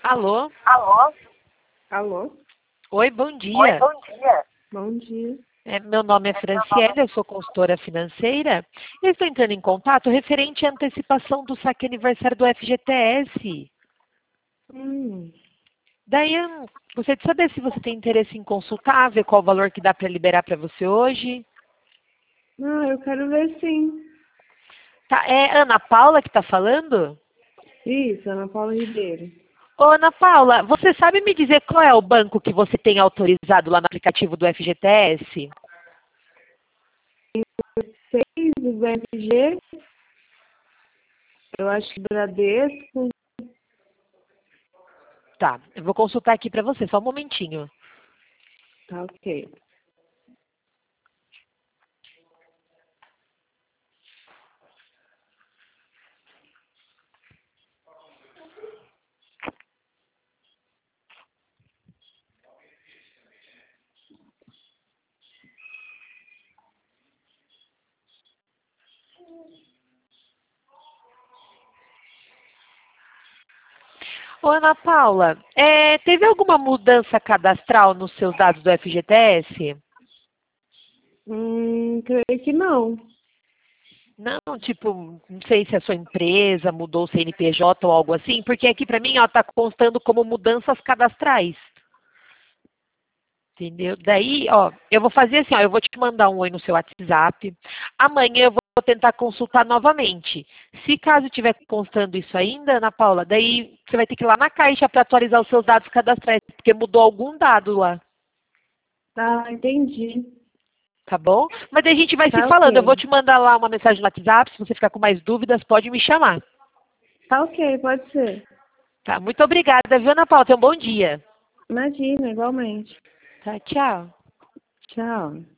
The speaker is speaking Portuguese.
Alô? Alô? Alô? Oi, bom Oi, dia. bom dia. Bom dia. Meu nome é Franciele, eu sou consultora financeira. Eu estou entrando em contato referente à antecipação do saque aniversário do FGTS. Hum. Daí eu gostaria de saber se você tem interesse em consultar, ver qual o valor que dá para liberar para você hoje. Eu quero ver sim. Tá, é Ana Paula que está falando? Isso, Ana Paula Ribeiro. Ô, Ana Paula, você sabe me dizer qual é o banco que você tem autorizado lá no aplicativo do FGTS? 6 do BFG, eu acho que Bradesco. Tá, eu vou consultar aqui para você, só um momentinho. Tá ok. Ô, Ana Paula, teve alguma mudança cadastral nos seus dados do FGTS? Creio que não. Não, tipo, não sei se a sua empresa mudou o CNPJ ou algo assim, porque aqui para mim, ó, tá constando como mudanças cadastrais. Entendeu? Daí, ó, eu vou fazer assim, ó, eu vou te mandar um oi no seu WhatsApp. Amanhã eu vou tentar consultar novamente. Se caso estiver constando isso ainda, Ana Paula, daí você vai ter que ir lá na Caixa para atualizar os seus dados cadastrais, porque mudou algum dado lá. Tá, entendi. Tá bom? Mas daí a gente vai se Tá falando. Eu vou ok. te mandar lá uma mensagem no WhatsApp. Se você ficar com mais dúvidas, pode me chamar. Tá ok, pode ser. Tá? Muito obrigada, viu, Ana Paula? Tenha um bom dia. Imagina, igualmente. Tá, tchau. Tchau.